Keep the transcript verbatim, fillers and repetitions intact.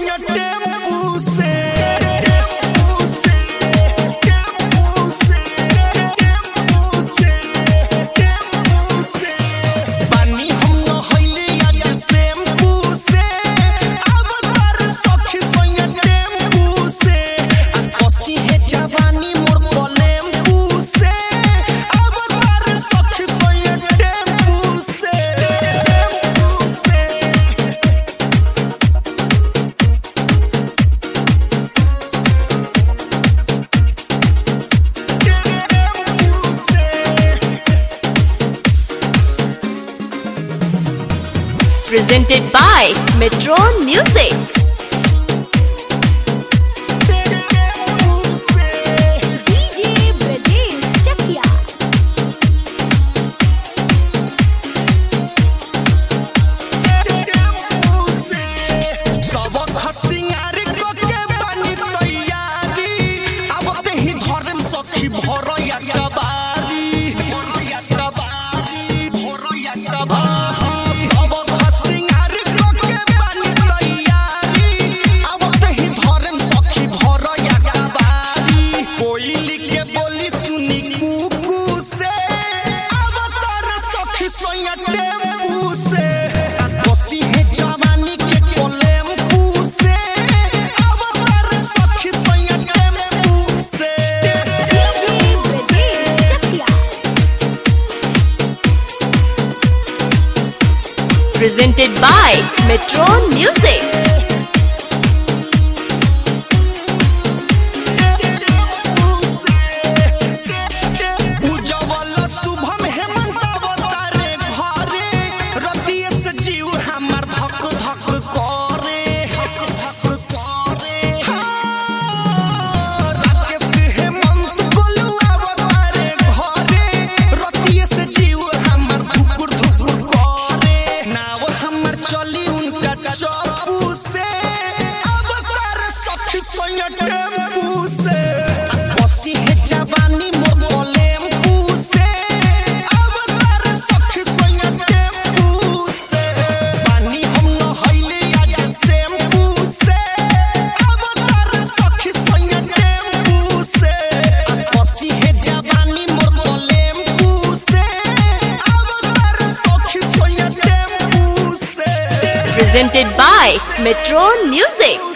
सोया tempo से presented by Metron Music. Presented by Metron Music. सोया tempo से बसी है जवानी मोर टेम्पू से अब तार सखी सोया टेम्पू से पानी हम न हइले आज शैम्पू से अब तार सखी सोया टेम्पू से बसी है जवानी मोर टेम्पू से अब तार सखी सोया टेम्पू से Presented by Metron Music.